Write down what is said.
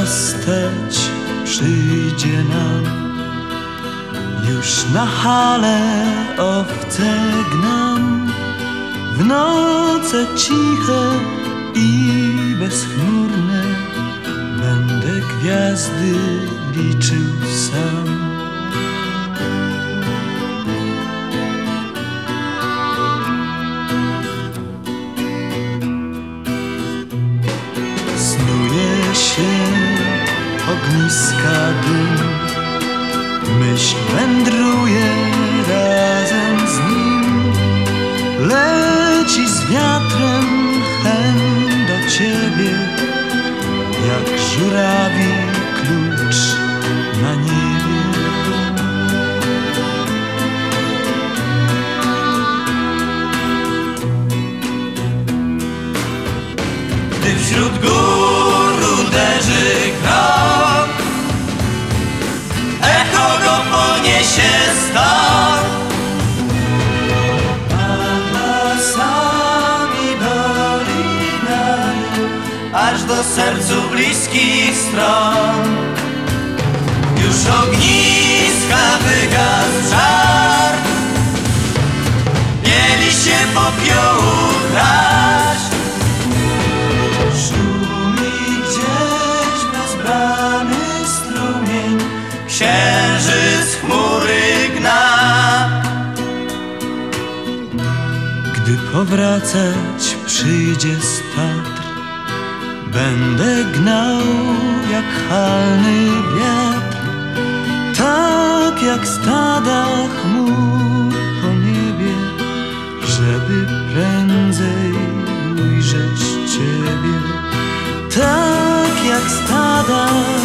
wstecz przyjdzie nam. Już na hale owce gnam, w noce ciche i bezchmurne będę gwiazdy liczył sam. Snuje się ogniska dym, myśl wędruje razem z nim. Leci z wiatrem hen do ciebie, jak żurawi klucz na niebie. Gdy wśród gór uderzy krok, echo go poniesie stąd. Nad lasami, dolinami, aż do sercu bliskich stron. Już ogniska wygasł żar, mieli się popiołu dreszcz. Szumi gdzieś bezbrany strumień, księżyc chmury gna. Gdy powracać przyjdzie z Tatr, będę gnał jak halny wiatr, tak jak stada chmur po niebie, żeby prędzej ujrzeć Ciebie. Tak jak stada